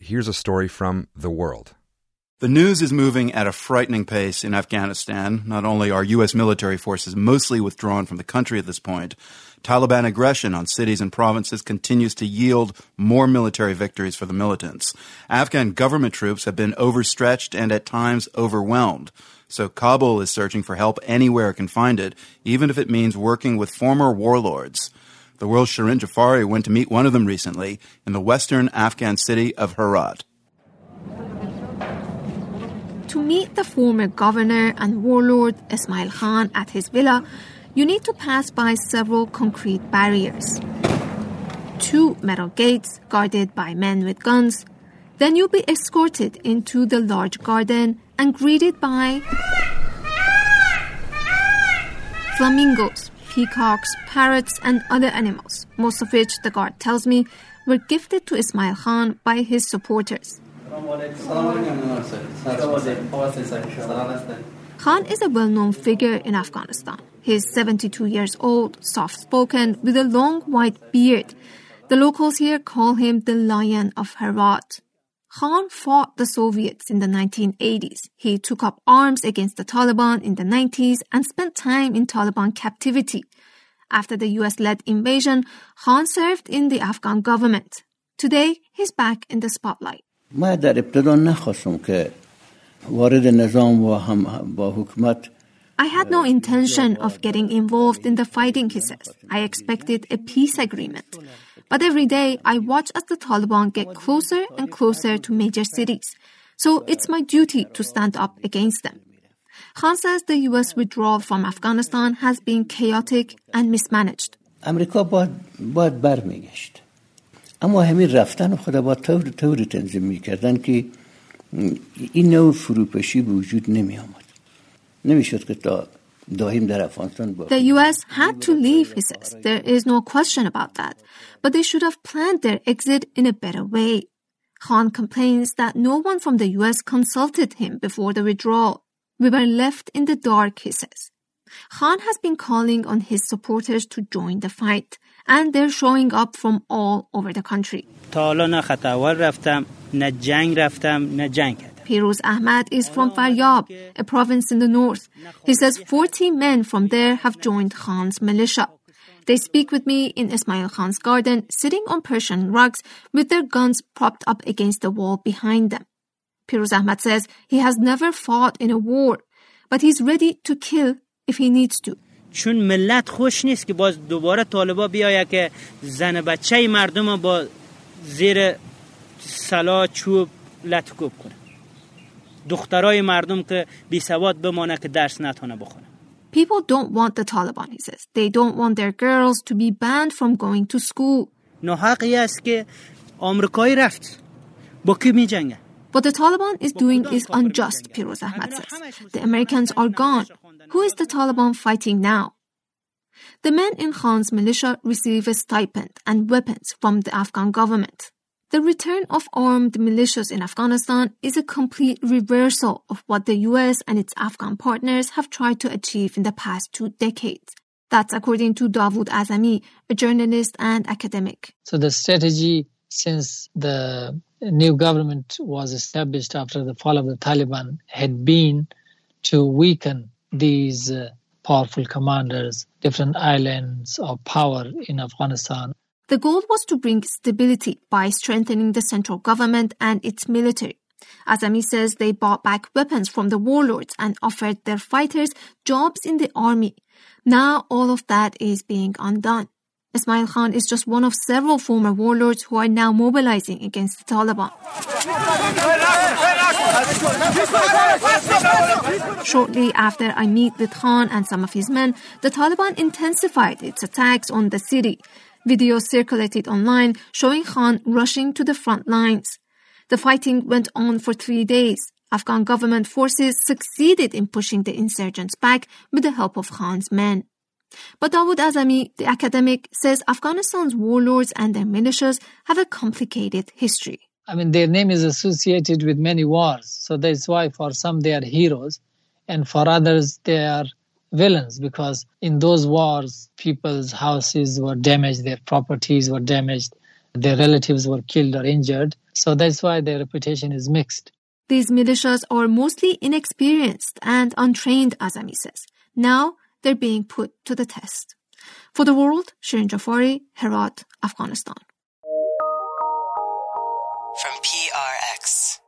here's a story from The World. The news is moving at a frightening pace in Afghanistan. Not only are U.S. military forces mostly withdrawn from the country at this point, Taliban aggression on cities and provinces continues to yield more military victories for the militants. Afghan government troops have been overstretched and at times overwhelmed. So Kabul is searching for help anywhere it can find it, even if it means working with former warlords. The World's Shirin Jafari went to meet one of them recently in the western Afghan city of Herat. To meet the former governor and warlord Ismail Khan at his villa, you need to pass by several concrete barriers. 2 metal gates guarded by men with guns. Then you'll be escorted into the large garden and greeted by flamingos, peacocks, parrots, and other animals, most of which, the guard tells me, were gifted to Ismail Khan by his supporters. Khan is a well-known figure in Afghanistan. He's 72 years old, soft-spoken, with a long white beard. The locals here call him the Lion of Herat. Khan fought the Soviets in the 1980s. He took up arms against the Taliban in the 90s and spent time in Taliban captivity. After the US-led invasion, Khan served in the Afghan government. Today, he's back in the spotlight. من در ابتدا نخواستم که وارد نظام و هم با حکومت I had no intention of getting involved in the fighting, he says. I expected a peace agreement. But every day, I watch as the Taliban get closer and closer to major cities. So it's my duty to stand up against them. Khan says the U.S. withdrawal from Afghanistan has been chaotic and mismanaged. امریکا باید برمیگشت. اما همین رفتن خدا با طوری تنظیم میکردن که این نوع فروپاشی به وجود نمی آمد. نمیشد که تا دایم در افغانستان باقی. The U.S. had to leave, he says. There is no question about that. But they should have planned their exit in a better way. Khan complains that no one from the U.S. consulted him before the withdrawal. We were left in the dark, he says. Khan has been calling on his supporters to join the fight, and they're showing up from all over the country. Piruz Ahmad is from Faryab, a province in the north. He says 40 men from there have joined Khan's militia. They speak with me in Ismail Khan's garden, sitting on Persian rugs with their guns propped up against the wall behind them. Piruz Ahmad says he has never fought in a war, but he's ready to kill if he needs to. چون ملت خوش نیست که باز دوباره طالبا بیاید که زن بچه مردم با زیر سلا چوب لطکوب کنه. دخترای مردم که بی سواد بمانه که درس نتونه بخونه. People don't want the Taliban, he says. They don't want their girls to be banned from going to school. ناحقی است که آمریکایی رفت. با کی می جنگه؟ What the Taliban is doing is unjust, Piruz Ahmad says. The Americans are gone. Who is the Taliban fighting now? The men in Khan's militia receive a stipend and weapons from the Afghan government. The return of armed militias in Afghanistan is a complete reversal of what the US and its Afghan partners have tried to achieve in the past 2 decades. That's according to Dawood Azami, a journalist and academic. So the strategy since the new government was established after the fall of the Taliban had been to weaken these powerful commanders, different islands of power in Afghanistan. The goal was to bring stability by strengthening the central government and its military. Azami says they bought back weapons from the warlords and offered their fighters jobs in the army. Now all of that is being undone. Ismail Khan is just one of several former warlords who are now mobilizing against the Taliban. Shortly after I meet with Khan and some of his men, the Taliban intensified its attacks on the city. Videos circulated online showing Khan rushing to the front lines. The fighting went on for 3 days. Afghan government forces succeeded in pushing the insurgents back with the help of Khan's men. But Dawood Azami, the academic, says Afghanistan's warlords and their militias have a complicated history. I mean, their name is associated with many wars. So that's why for some they are heroes and for others they are villains, because in those wars, people's houses were damaged, their properties were damaged, their relatives were killed or injured. So that's why their reputation is mixed. These militias are mostly inexperienced and untrained, Azami says. Now they're being put to the test. For The World, Shirin Jafari, Herat, Afghanistan. From PRX.